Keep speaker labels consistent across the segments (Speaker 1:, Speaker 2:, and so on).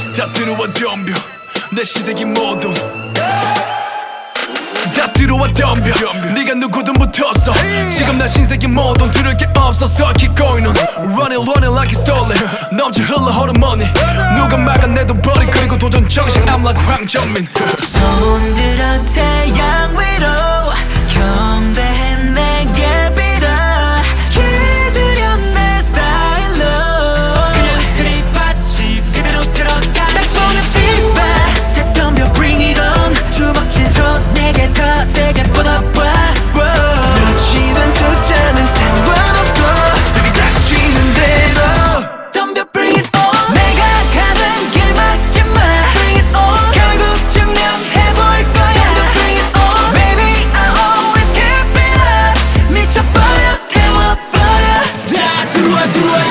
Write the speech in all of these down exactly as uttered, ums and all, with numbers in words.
Speaker 1: 다 들어와 덤벼 내 신세계 모두 다 들어와 덤벼 네가 누구든 붙었어 지금 나 신세계 모두 들을 게 없어서 keep going on Running running like it's stolen 넘쳐 흘러 호르몬이 누가 막아내도 버리 그리고 도전 정신 I'm like 황정민
Speaker 2: 손 들어 태양 위로 경배해 내게 빌어 기들여 내 스타일로 그냥 들이받지 그대로 들어가 날 보면 씨발 다 덤벼 bring it on 주먹 쥔 손 내게 더 세게 뻗어봐 놓치던 숫자는 상관없어 들이닥치는 대로 덤벼 bring it on 내가 가는 길 막지 마 bring it on 결국 증명해볼 거야 덤벼 bring it on baby I always keep it up 미쳐버려 태워버려 다 들어와 들어와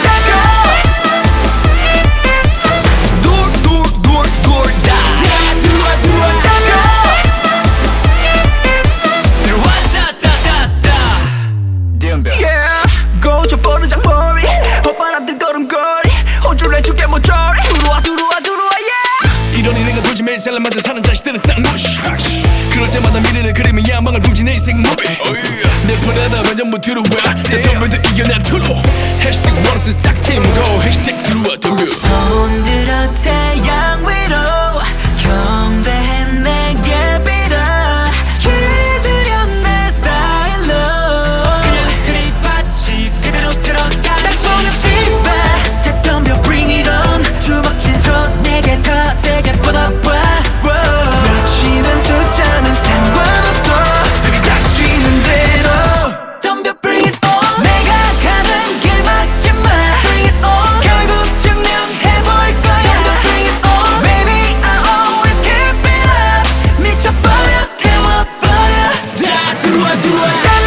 Speaker 1: 이러니 내가 돌지 매일 살란 맛에 사는 자식들은 쌍무시 그럴 때마다 미래를 그리면 야망을 붕지 내 인생 무비 내 폰에다 완전부 들어와 내 덤벼도 이겨낸 투로 해시태그 원스 싹 떼먹어 해시태그 들어와 덤벼
Speaker 2: 손 들어 태양 위로 경배해 내게 빌어 기들여 내 스타일로 그냥 들이받지 그대로 들어가 날 보면 씨발 다 덤벼 bring it on 주먹 쥔 손 내게 더 세게 뻗어봐 놓치는 숫자는 상관없어 들이닥치는 대로 덤벼 bring it on 내가 가는 길 막지 마 bring it on 결국 증명해볼 거야 덤벼 bring it on baby I always keep it up 미쳐버려 태워버려 다 들어와 들어와